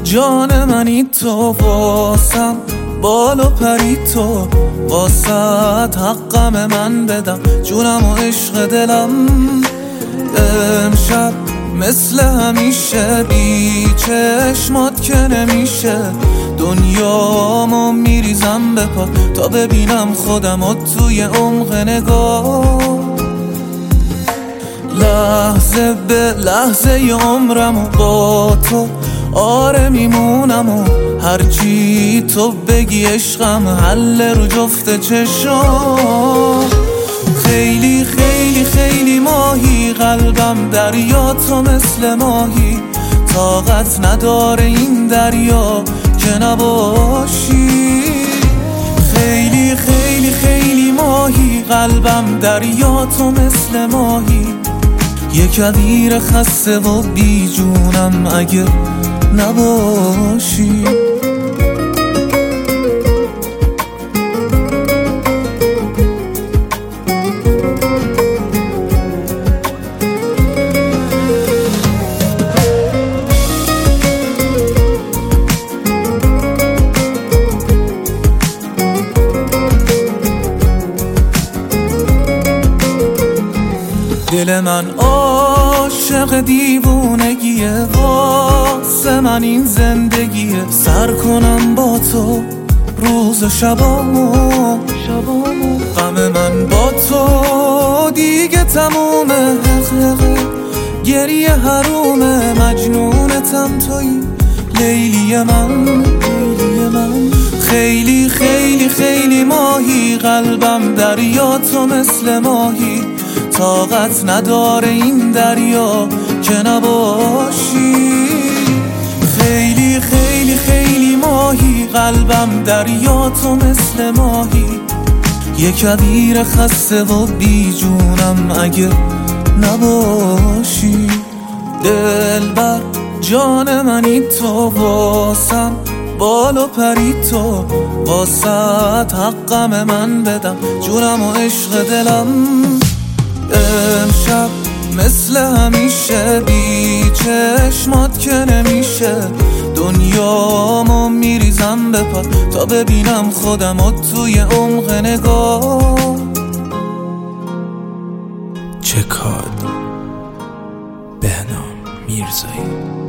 جان منی تو، واسم بال و پری تو، واسط حقم من بدم جونم و عشق دلم. امشب مثل همیشه بی چشمات که نمیشه، دنیامو میریزم به پات تا ببینم خودمو توی عمق نگاه. لحظه به لحظه ی عمرمو با تو آره میمونم و هرچی تو بگی عشقم حل رو جفت چشم. خیلی خیلی خیلی ماهی قلبم دریا، تو مثل ماهی طاقت نداره این دریا که نباشی. خیلی خیلی خیلی ماهی قلبم دریا، تو مثل ماهی یک کویر خسته و بی جونم اگه نباشی. دل من عاشق دیوونگیه، واسه من این زندگیه. سر کنم با تو روز و شبامو، غم من با تو دیگه تمومه. گریه حرومه، مجنونتم توی لیلی من. خیلی خیلی خیلی ماهی قلبم دریا، تو مثل ماهی طاقت نداره این دریا که نباشی. خیلی خیلی خیلی ماهی قلبم دریا، تو مثل ماهی یک کویر خسته و بی جونم اگه نباشی. دلبر جان منی تو، واسم بال و پری تو، واسط حقم من بدم جونم و عشق دلم. امشب مثل همیشه بی چشمات که نمیشه، دنیامو میریزم به پات تا ببینم خودمو توی عمق نگاه. چکاد بهنام میرزایی.